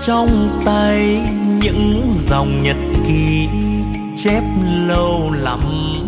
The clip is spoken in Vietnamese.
trong tay những dòng nhật ký chép lâu lắm